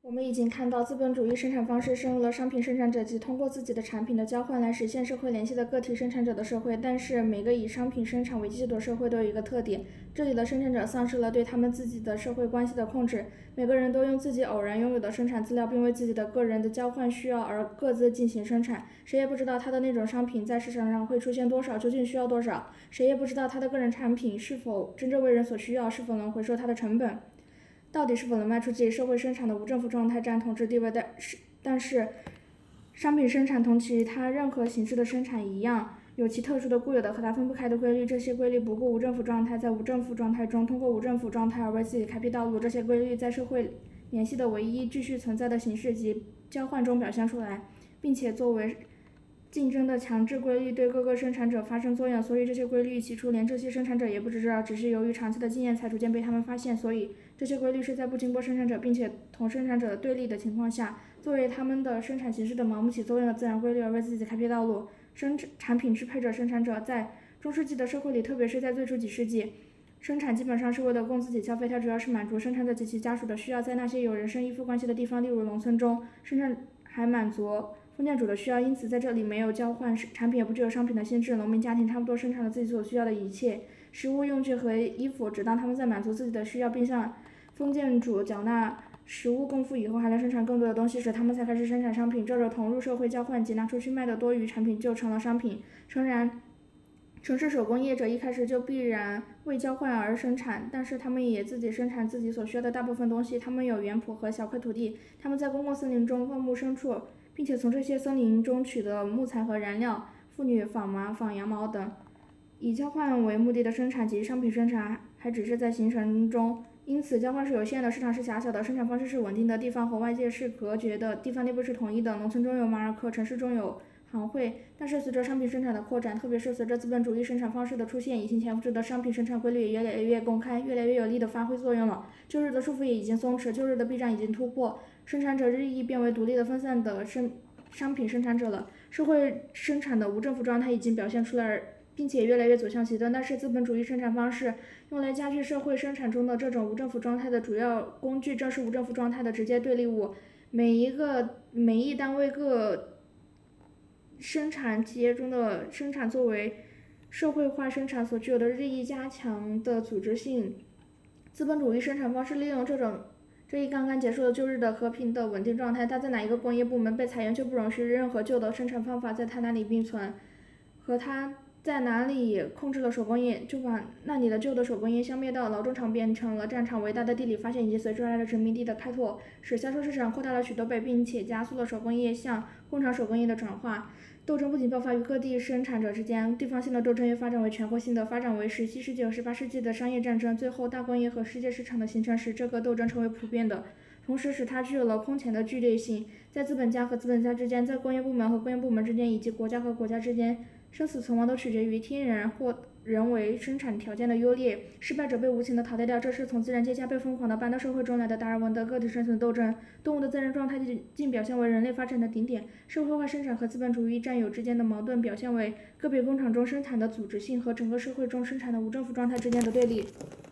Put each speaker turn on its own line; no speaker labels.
我们已经看到，资本主义生产方式深入了商品生产者及通过自己的产品的交换来实现社会联系的个体生产者的社会。但是，每个以商品生产为基础的社会都有一个特点：这里的生产者丧失了对他们自己的社会关系的控制。每个人都用自己偶然拥有的生产资料，并为自己的个人的交换需要而各自进行生产。谁也不知道他的那种商品在市场上会出现多少，究竟需要多少。谁也不知道他的个人产品是否真正为人所需要，是否能回收他的成本。到底是否能卖出自己社会生产的无政府状态占统治地位，但是商品生产同其他任何形式的生产一样，有其特殊的固有的和它分不开的规律。这些规律不顾无政府状态，在无政府状态中通过无政府状态而为自己开辟道路。这些规律在社会联系的唯一继续存在的形式及交换中表现出来，并且作为竞争的强制规律对各个生产者发生作用。所以这些规律起初连这些生产者也不知道，只是由于长期的经验才逐渐被他们发现。所以这些规律是在不经过生产者并且同生产者对立的情况下，作为他们的生产形式的盲目起作用的自然规律而为自己开辟道路。产品支配者生产者在中世纪的社会里，特别是在最初几世纪，生产基本上是为了供自己消费，它主要是满足生产者及其家属的需要。在那些有人身依附关系的地方，例如农村中，生产还满足封建主的需要，因此在这里没有交换产品，也不具有商品的性质。农民家庭差不多生产了自己所需要的一切食物、用具和衣服，只当他们在满足自己的需要，并向封建主缴纳食物供付以后，还能生产更多的东西时，他们才开始生产商品。这种投入社会交换及拿出去卖的多余产品就成了商品。诚然，城市手工业者一开始就必然为交换而生产，但是他们也自己生产自己所需要的大部分东西。他们有园圃和小块土地，他们在公共森林中放牧牲畜，并且从这些森林中取得木材和燃料。妇女纺麻、纺羊毛等以交换为目的的生产及商品生产还只是在形成中，因此交换是有限的，市场是狭小的，生产方式是稳定的，地方和外界是隔绝的，地方内部是统一的。农村中有马尔克，城市中有行会。但是随着商品生产的扩展，特别是随着资本主义生产方式的出现，已经潜伏着的商品生产规律也越来越公开，越来越有力的发挥作用了。旧日的束缚也已经松弛，旧日的壁障已经突破，生产者日益变为独立的分散的商品生产者了。社会生产的无政府状态已经表现出来，并且越来越走向极端。但是资本主义生产方式用来加剧社会生产中的这种无政府状态的主要工具，正是无政府状态的直接对立物。每一单位各生产企业中的生产作为社会化生产所具有的日益加强的组织性。资本主义生产方式利用这一刚刚结束的旧日的和平的稳定状态，它在哪一个工业部门被裁员，就不容许任何旧的生产方法在它那里并存，和它在哪里控制了手工业，就把那里的旧的手工业消灭掉。劳动场变成了战场，伟大的地理发现以及随之而来的殖民地的开拓，使销售市场扩大了许多倍，并且加速了手工业向工厂手工业的转化。斗争不仅爆发于各地生产者之间，地方性的斗争也发展为全国性的，发展为17世纪和18世纪的商业战争。最后，大工业和世界市场的形成使这个斗争成为普遍的，同时使它具有了空前的剧烈性。在资本家和资本家之间，在工业部门和工业部门之间，以及国家和国家之间，生死存亡都取决于天然或人为生产条件的优劣，失败者被无情地淘汰掉。这是从自然界加倍疯狂地搬到社会中来的达尔文的个体生存斗争。动物的自然状态竟表现为人类发展的顶点，社会化生产和资本主义占有之间的矛盾表现为个别工厂中生产的组织性和整个社会中生产的无政府状态之间的对立。